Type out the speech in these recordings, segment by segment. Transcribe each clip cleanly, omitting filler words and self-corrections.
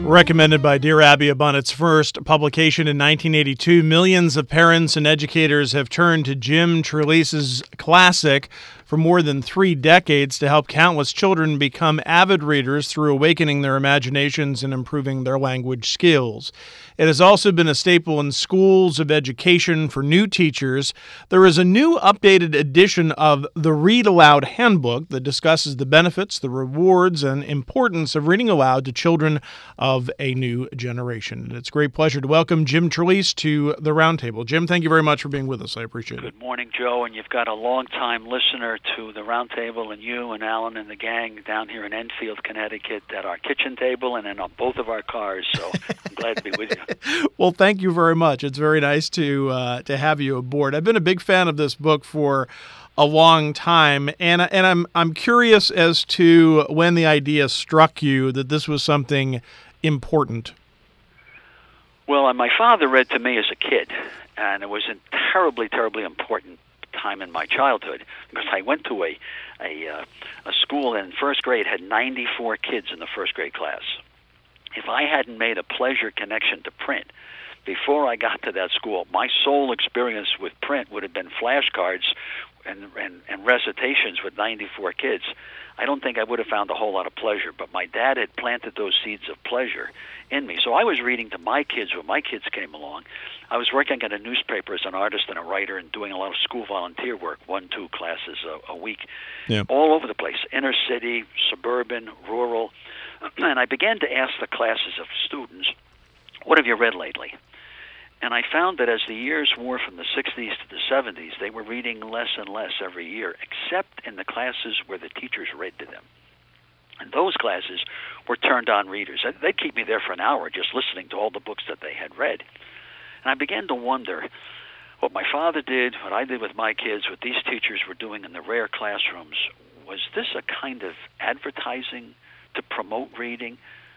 Recommended by Dear Abby upon its first publication in 1982, millions of parents and educators have turned to Jim Trelease's classic for more than 3 decades to help countless children become avid readers through awakening their imaginations and improving their language skills. It has also been a staple in schools of education for new teachers. There is a new updated edition of the Read Aloud Handbook that discusses the benefits, the rewards, and importance of reading aloud to children of a new generation. And it's a great pleasure to welcome Jim Trelease to the Roundtable. Jim, thank you very much for being with us. I appreciate it. Good morning, Joe, and you've got a long-time listener to the Roundtable, and you and Alan and the gang down here in Enfield, Connecticut, at our kitchen table and on both of our cars, so I'm glad to be with you. Well, thank you very much. It's very nice to have you aboard. I've been a big fan of this book for a long time, and I'm curious as to when the idea struck you that this was something important. Well, my father read to me as a kid, and it was a terribly, terribly important time in my childhood because I went to a school in first grade had 94 kids in the first grade class. If I hadn't made a pleasure connection to print before I got to that school, my sole experience with print would have been flashcards and recitations with 94 kids. I don't think I would have found a whole lot of pleasure, but my dad had planted those seeds of pleasure in me. So I was reading to my kids when my kids came along. I was working at a newspaper as an artist and a writer and doing a lot of school volunteer work, 1-2 classes a week, all over the place, inner city, suburban, rural. And I began to ask the classes of students, what have you read lately? And I found that as the years wore from the 60s to the 70s, they were reading less and less every year, except in the classes where the teachers read to them. And those classes were turned-on readers. They'd keep me there for an hour just listening to all the books that they had read. And I began to wonder what my father did, what I did with my kids, what these teachers were doing in the rare classrooms. Was this a kind of advertising to promote reading?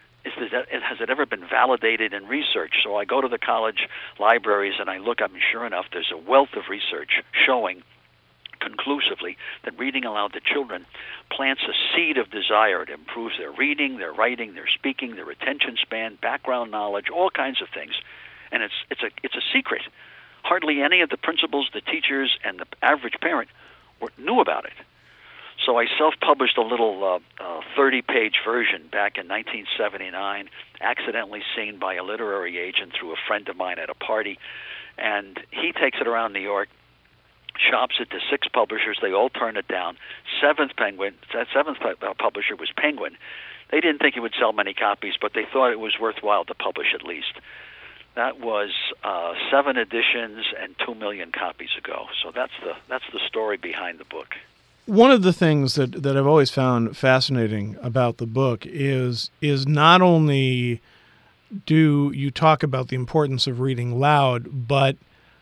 Has it ever been validated in research? So I go to the college libraries and I look up, and sure enough, there's a wealth of research showing conclusively that reading aloud to children plants a seed of desire. It improves their reading, their writing, their speaking, their attention span, background knowledge, all kinds of things. And it's a secret. Hardly any of the principals, the teachers, and the average parent knew about it. So I self-published a little 30-page version back in 1979, accidentally seen by a literary agent through a friend of mine at a party. And he takes it around New York, shops it to 6 publishers. They all turn it down. Seventh publisher was Penguin. They didn't think it would sell many copies, but they thought it was worthwhile to publish at least. That was 7 editions and 2 million copies ago. So that's the story behind the book. One of the things that I've always found fascinating about the book is not only do you talk about the importance of reading loud, but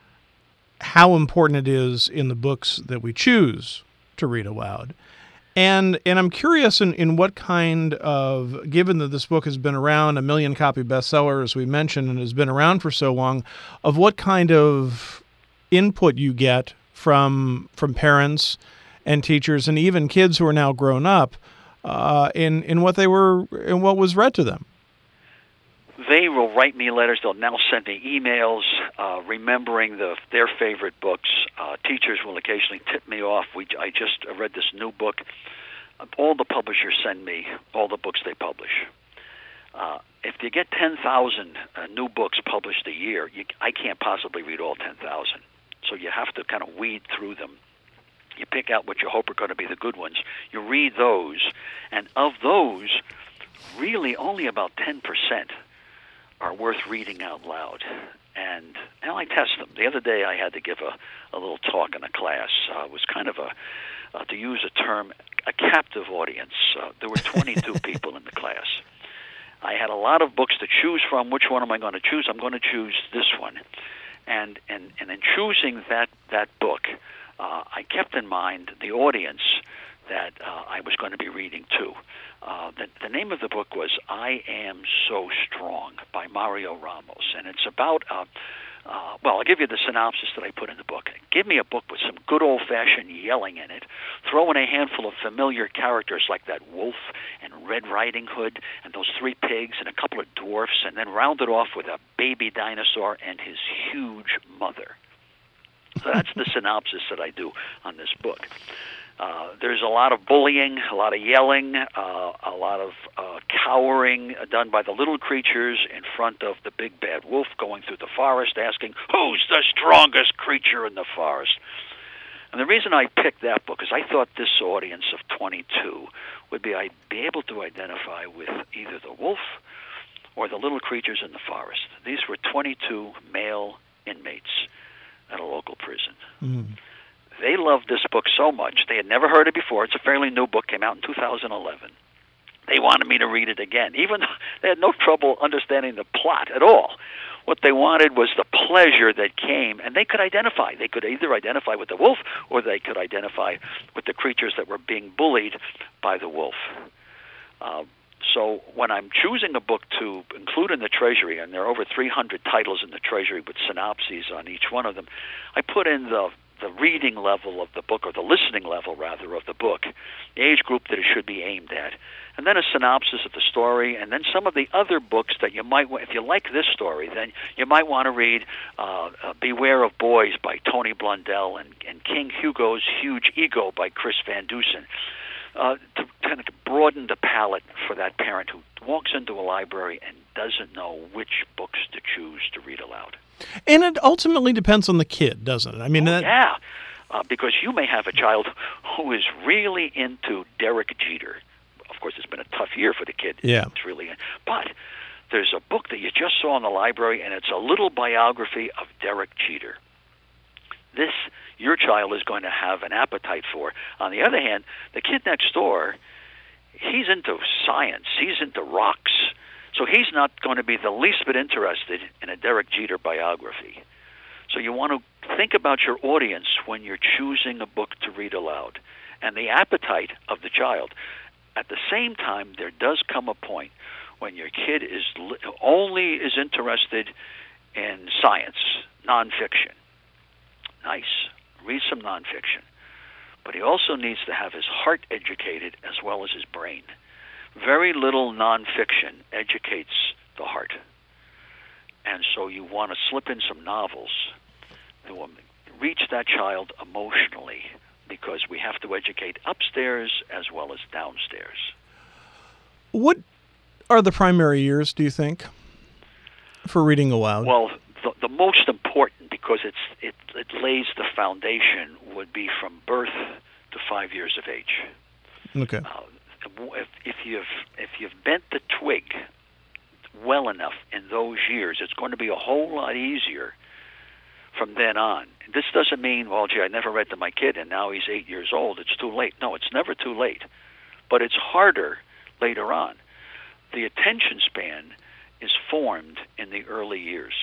how important it is in the books that we choose to read aloud. And I'm curious in what kind of, given that this book has been around, a 1 million copy bestseller, as we mentioned, and has been around for so long, of what kind of input you get from parents and teachers and even kids who are now grown up in what was read to them. They will write me letters. They'll now send me emails remembering their favorite books. Teachers will occasionally tip me off. I just read this new book. All the publishers send me all the books they publish. If you get 10,000 new books published a year, I can't possibly read all 10,000. So you have to kind of weed through them. You pick out what you hope are going to be the good ones. You read those, and of those, really only about 10% are worth reading out loud. And I test them. The other day I had to give a little talk in a class. It was kind of to use a term, a captive audience. There were 22 people in the class. I had a lot of books to choose from. Which one am I going to choose? I'm going to choose this one. And in choosing that book, I kept in mind the audience that I was going to be reading to. The name of the book was I Am So Strong by Mario Ramos, and it's about, I'll give you the synopsis that I put in the book. Give me a book with some good old-fashioned yelling in it. Throw in a handful of familiar characters like that wolf and Red Riding Hood and those 3 pigs and a couple of dwarves dwarfs, and then rounded off with a baby dinosaur and his huge mother. So that's the synopsis that I do on this book. There's a lot of bullying, a lot of yelling, a lot of cowering done by the little creatures in front of the big bad wolf going through the forest asking, who's the strongest creature in the forest? And the reason I picked that book is I thought this audience of 22 would be I'd be able to identify with either the wolf or the little creatures in the forest. These were 22 male inmates at a local prison. Mm. They loved this book so much. They had never heard it before. It's a fairly new book, came out in 2011. They wanted me to read it again, even though they had no trouble understanding the plot at all. What they wanted was the pleasure that came, and they could identify. They could either identify with the wolf or they could identify with the creatures that were being bullied by the wolf. So when I'm choosing a book to include in the Treasury, and there are over 300 titles in the Treasury with synopses on each one of them, I put in the reading level of the book, or the listening level, rather, of the book, the age group that it should be aimed at, and then a synopsis of the story, and then some of the other books that you might, if you like this story, then you might want to read Beware of Boys by Tony Blundell and King Hugo's Huge Ego by Chris Van Dusen, to kind of broaden the palette for that parent who walks into a library and doesn't know which books to choose to read aloud. And it ultimately depends on the kid, doesn't it? I mean, yeah, because you may have a child who is really into Derek Jeter. Of course, it's been a tough year for the kid. Yeah. It's really, but there's a book that you just saw in the library, and it's a little biography of Derek Jeter. This, your child is going to have an appetite for. On the other hand, the kid next door, he's into science. He's into rocks. So he's not going to be the least bit interested in a Derek Jeter biography. So you want to think about your audience when you're choosing a book to read aloud and the appetite of the child. At the same time, there does come a point when your kid is only is interested in science, nonfiction. Nice. Read some nonfiction. But he also needs to have his heart educated as well as his brain. Very little nonfiction educates the heart. And so you want to slip in some novels that will reach that child emotionally, because we have to educate upstairs as well as downstairs. What are the primary years, do you think, for reading aloud? Well, the most important, because it lays the foundation, would be from birth to 5 years of age. Okay. If you've bent the twig well enough in those years, it's going to be a whole lot easier from then on. This doesn't mean, well, gee, I never read to my kid and now he's 8 years old, it's too late. No, it's never too late. But it's harder later on. The attention span is formed in the early years.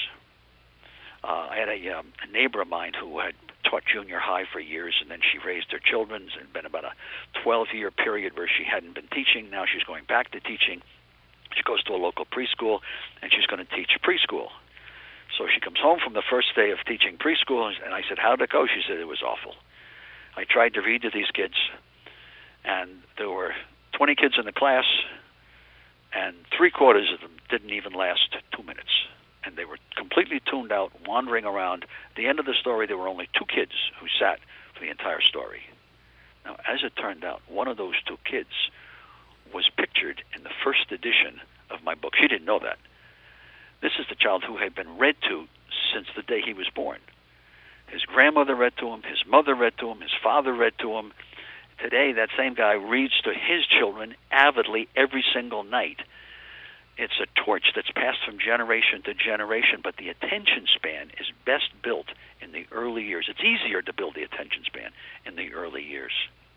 I had a neighbor of mine who had taught junior high for years, and then she raised her children. It's been about a 12-year period where she hadn't been teaching. Now she's going back to teaching. She goes to a local preschool, and she's going to teach preschool. So she comes home from the first day of teaching preschool, and I said, how'd it go? She said, it was awful. I tried to read to these kids, and there were 20 kids in the class, and 3/4 of them didn't even last 2 minutes. And they were completely tuned out, wandering around. At the end of the story, there were only 2 kids who sat for the entire story. Now, as it turned out, one of those 2 kids was pictured in the first edition of my book. She didn't know that. This is the child who had been read to since the day he was born. His grandmother read to him, his mother read to him, his father read to him. Today, that same guy reads to his children avidly every single night. It's a torch that's passed from generation to generation, but the attention span is best built in the early years. It's easier to build the attention span in the early years.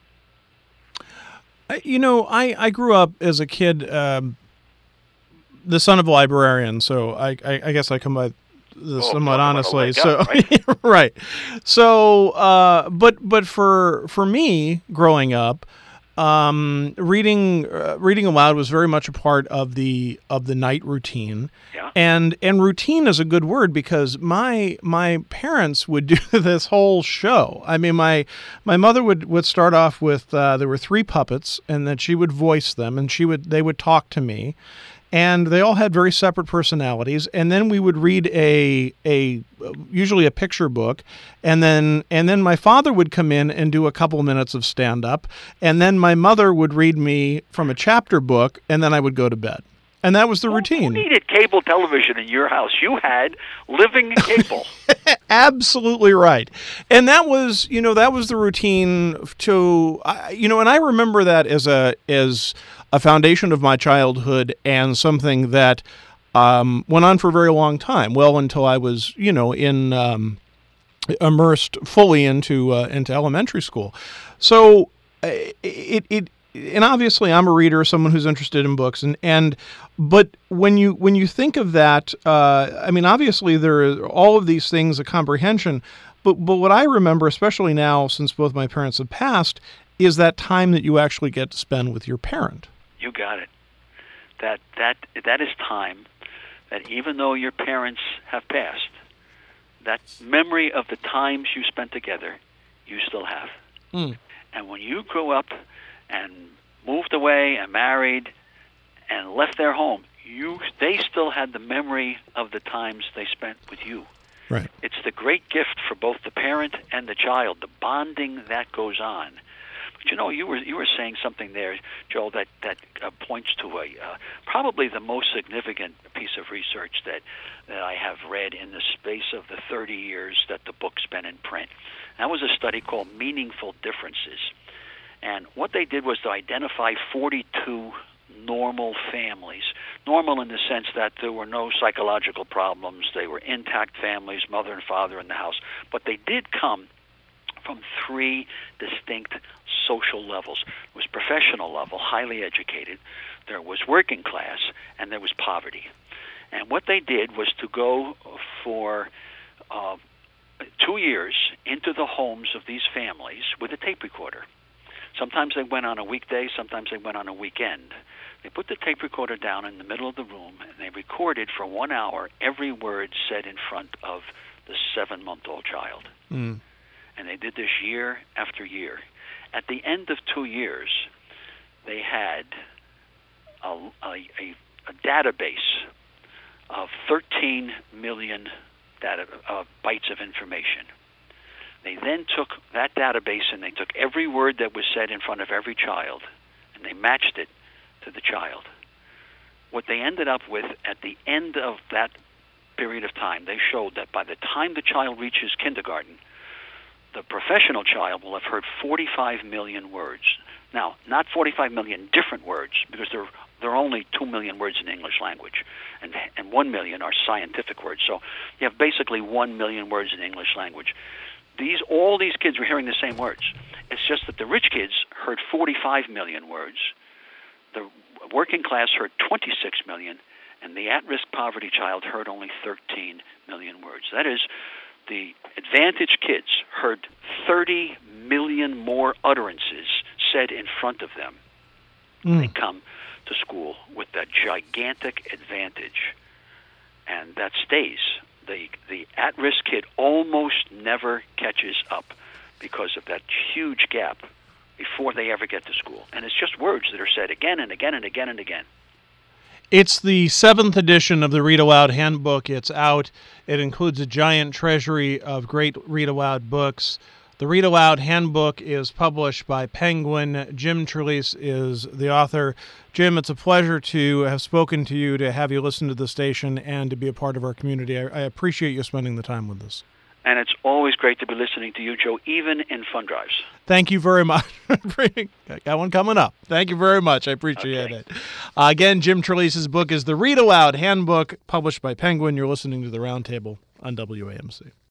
You know, I grew up as a kid, the son of a librarian, so I guess I come by this somewhat honestly. So right. Right. So, but for me growing up, reading aloud was very much a part of the night routine. Yeah. And routine is a good word, because my parents would do this whole show. I mean, my mother would start off with there were 3 puppets, and then she would voice them, and they would talk to me. and they all had very separate personalities. And then we would read usually a picture book, and then my father would come in and do a couple minutes of stand up, and then my mother would read me from a chapter book, and then I would go to bed. And that was the routine. Who needed cable television in your house? You had living cable. Absolutely right. And that was the routine to, and I remember that as a foundation of my childhood and something that went on for a very long time, well until I was, immersed fully into elementary school. So and obviously I'm a reader, someone who's interested in books, but when you think of that, obviously there are all of these things, a comprehension, but what I remember, especially now since both my parents have passed, is that time that you actually get to spend with your parent. You got it. That is time that even though your parents have passed, that memory of the times you spent together, you still have. Mm. And when you grew up and moved away and married and left their home, they still had the memory of the times they spent with you. Right. It's the great gift for both the parent and the child, the bonding that goes on. But you were saying something there, Joel, that points to probably the most significant piece of research that I have read in the space of the 30 years that the book's been in print. That was a study called Meaningful Differences. And what they did was to identify 42 normal families. Normal in the sense that there were no psychological problems. They were intact families, mother and father in the house. But they did come from three distinct social levels. It was professional level, highly educated. There was working class, and there was poverty. And what they did was to go for 2 years into the homes of these families with a tape recorder. Sometimes they went on a weekday, sometimes they went on a weekend. They put the tape recorder down in the middle of the room, and they recorded for 1 hour every word said in front of the 7-month-old child. Mm. And they did this year after year. At the end of 2 years, they had a database of 13 million bytes of information. They then took that database and they took every word that was said in front of every child and they matched it to the child. What they ended up with at the end of that period of time, they showed that by the time the child reaches kindergarten, the professional child will have heard 45 million words. Now, not 45 million different words, because there are only 2 million words in the English language, and 1 million are scientific words. So you have basically 1 million words in the English language. All these kids were hearing the same words. It's just that the rich kids heard 45 million words, the working class heard 26 million, and the at-risk poverty child heard only 13 million words. That is, the advantaged kids heard 30 million more utterances said in front of them. They come to school with that gigantic advantage, and that stays. The at-risk kid almost never catches up because of that huge gap before they ever get to school. And it's just words that are said again and again and again and again. It's the 7th edition of the Read Aloud Handbook. It's out. It includes a giant treasury of great Read Aloud books. The Read Aloud Handbook is published by Penguin. Jim Trelease is the author. Jim, it's a pleasure to have spoken to you, to have you listen to the station, and to be a part of our community. I appreciate you spending the time with us. And it's always great to be listening to you, Joe, even in fund drives. Thank you very much. Got one coming up. Thank you very much. I appreciate it. Again, Jim Trelease's book is The Read Aloud Handbook, published by Penguin. You're listening to The Roundtable on WAMC.